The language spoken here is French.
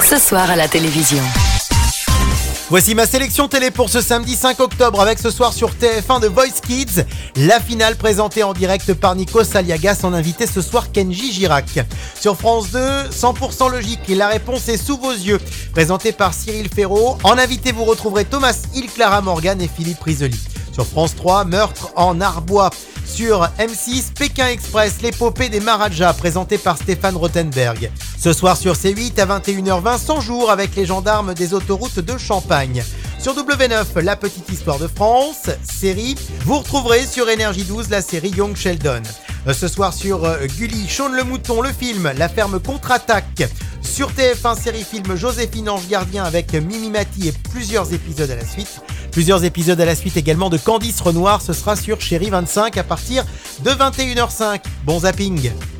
ce soir à la télévision. Voici ma sélection télé pour ce samedi 5 octobre avec ce soir sur TF1 The Voice Kids, la finale présentée en direct par Nikos Aliagas, son invité ce soir Kenji Girac. Sur France 2, 100% logique et la réponse est sous vos yeux, présenté par Cyril Ferraud. En invité vous retrouverez Thomas Hill, Clara Morgan et Philippe Risoli. Sur France 3, Meurtre en Arbois. Sur M6, Pékin Express, l'épopée des Maharajas, présentée par Stéphane Rothenberg. Ce soir sur C8 à 21h20, 100 jours avec les gendarmes des autoroutes de Champagne. Sur W9, La Petite Histoire de France, série. Vous retrouverez sur Énergie 12 la série Young Sheldon. Ce soir sur Gulli, Shaun le Mouton, le film La Ferme contre-attaque. Sur TF1 série film Joséphine Ange Gardien avec Mimi Mati et plusieurs épisodes à la suite. Plusieurs épisodes à la suite également de Candice Renoir, ce sera sur Chérie 25 à partir de 21h05. Bon zapping!